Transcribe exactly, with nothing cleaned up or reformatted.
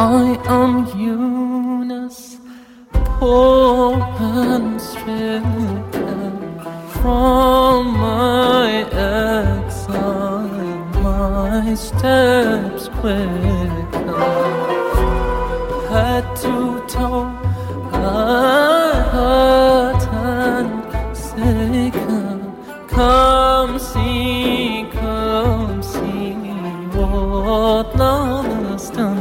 I am Eunice, poor and stricken from my exile, my steps quicken, head to toe, hurt and sicken. Come see, come see what love has done.